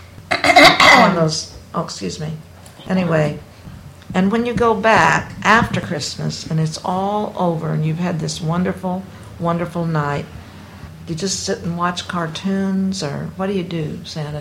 one of those, oh, excuse me. Anyway, and when you go back after Christmas and it's all over and you've had this wonderful, wonderful night, do you just sit and watch cartoons, or what do you do, Santa?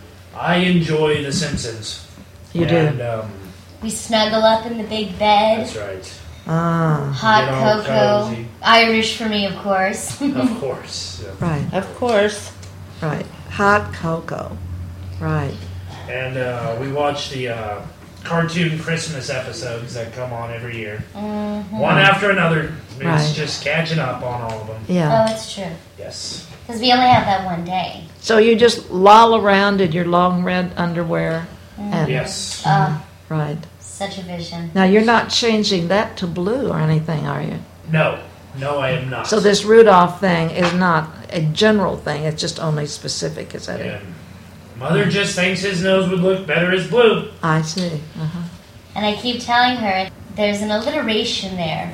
I enjoy The Simpsons. You and, do? Um, We snuggle up in the big bed. that's right. Ah, Hot Get all cocoa. cozy. Irish for me, of course. Of course. Yeah. right, Of course. right. Hot cocoa. Right. And uh, we watch the uh, cartoon Christmas episodes that come on every year. Mm-hmm. One after another. It's Right. just catching up on all of them. Yeah. Oh, it's true. Yes. Because we only have that one day. So you just loll around in your long red underwear? And, Yes. Uh, Right. such a vision. Now, you're not changing that to blue or anything, are you? No. No, I am not. So this Rudolph thing is not a general thing. It's just only specific, is that it? And Mother just thinks his nose would look better as blue. I see. Uh-huh. And I keep telling her there's an alliteration there.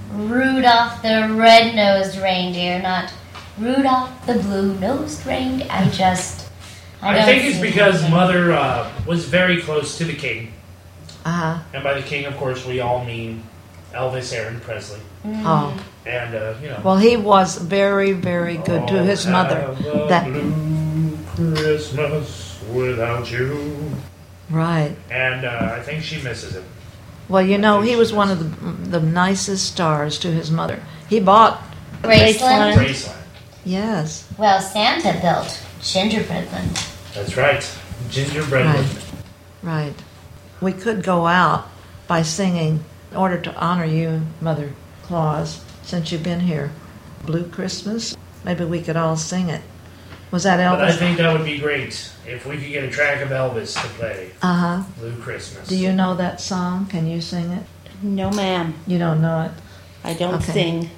Rudolph the red-nosed reindeer, not Rudolph the blue-nosed reindeer. I just... I, I, don't think it's see because anything. Mother uh, was very close to the king. Uh-huh. And by the king, of course, we all mean Elvis Aaron Presley. Oh. And, uh, you know. Well, he was very, very good to his "I'll mother. have a That blue Christmas without you. right. And uh, I think she misses him. Well, you know, he was one of the the nicest stars to his mother. He bought, Graceland? Graceland. yes, Well, Santa built Gingerbreadland. That's right. Gingerbread. Right. Woman. right. We could go out by singing, in order to honor you, Mother Claus, since you've been here, Blue Christmas. Maybe we could all sing it. Was that But I Elvis? think that would be great if we could get a track of Elvis to play Uh-huh. Blue Christmas. Do you know that song? Can you sing it? No, ma'am. You don't know it? I don't Okay. sing.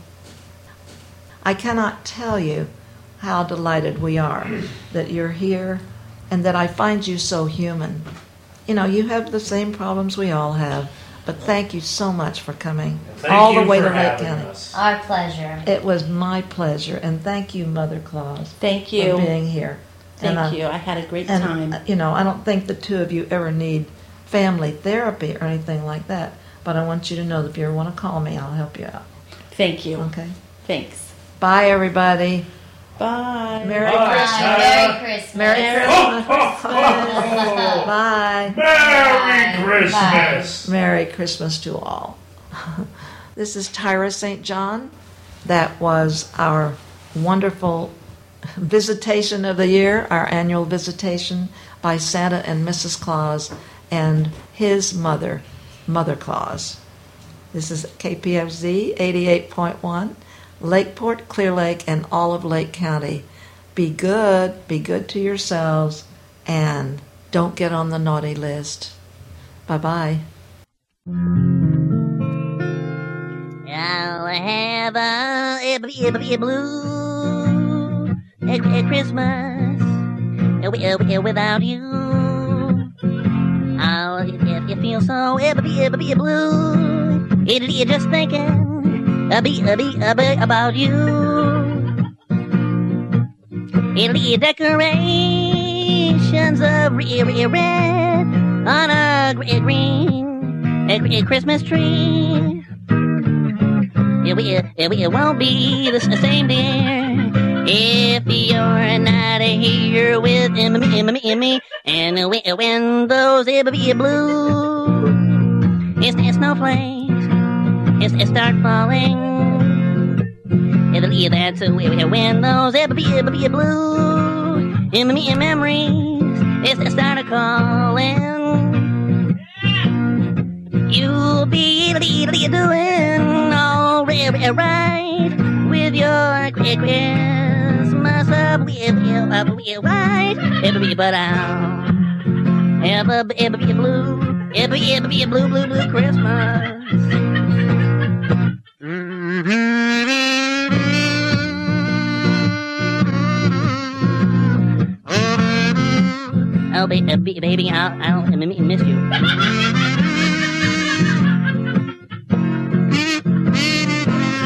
I cannot tell you how delighted we are that you're here and that I find you so human. You know, you have the same problems we all have, but thank you so much for coming Thank all you the way for to Lake having County. us. Our pleasure. It was my pleasure, and thank you, Mother Claus, Thank for you. being here. Thank And, uh, you. I had a great And, time. uh, you know, I don't think the two of you ever need family therapy or anything like that, but I want you to know that if you ever want to call me, I'll help you out. Thank you. Okay? Thanks. Bye, everybody. Bye. Merry Bye. Christmas. Bye. Merry Christmas. Merry Ho, Christmas. ho, ho. Bye. Merry Bye. Christmas. Merry Christmas to all. This is Tyra Saint John. That was our wonderful visitation of the year, our annual visitation by Santa and Missus Claus and his mother, Mother Claus. This is K P F Z eighty-eight point one, Lakeport, Clear Lake, and all of Lake County. Be good, be good to yourselves, and don't get on the naughty list. Bye-bye. I'll have a, a, a, a blue a, a Christmas a, a, without you. I'll if you feel so a, a, a, blue. It'll be just thinking a, be, a, be, a, be about you. It'll be decorations of red, red on a green a, a Christmas tree. It, it, it won't be the same, dear, if you're not here with me, me, me, me. And when those it be blue, it's, it's snowflakes, it's, it start falling. It'll be that's when those it be, be blue, in me memories, it's start calling. You'll be doing all right with your Christmas up with you, right? It'll be but I'll ever, ever be a blue, ever, ever be a blue, blue, blue Christmas. Oh, baby, baby, I'll, I'll miss you.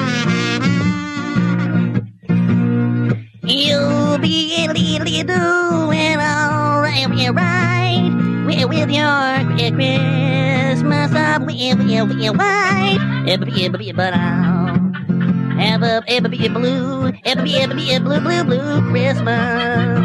you doing all right, right with, with your Christmas up with, with, with your wife. But I'll have a, have a blue, have a, have a blue, blue, blue Christmas.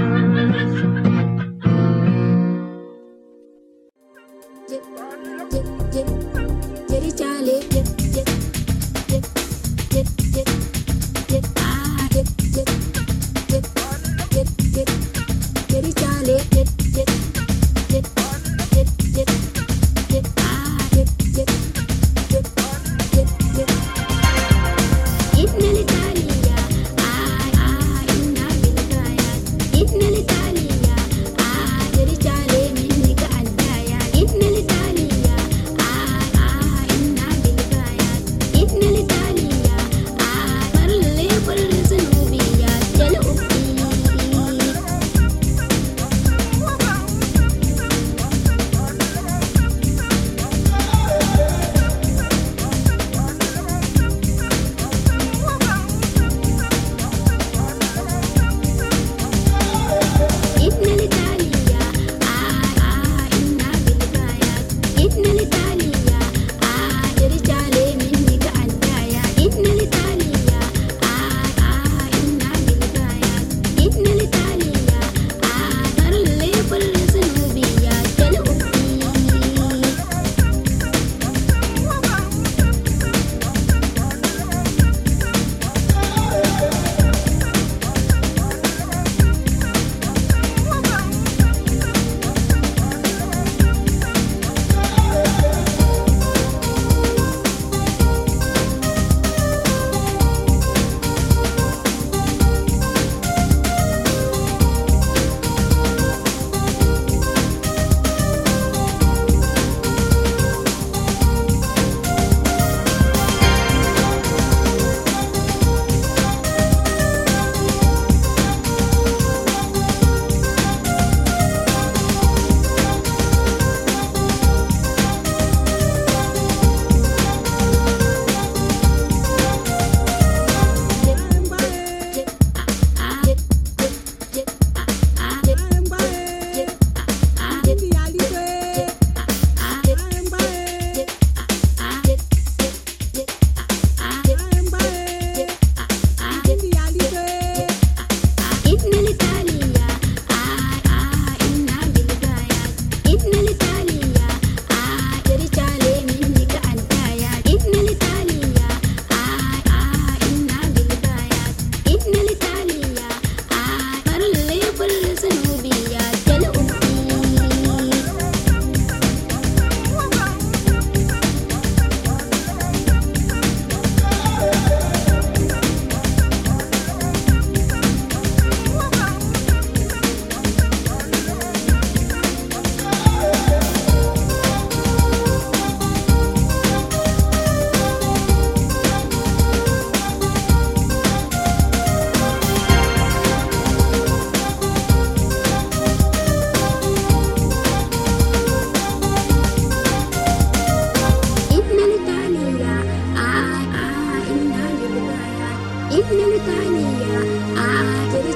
If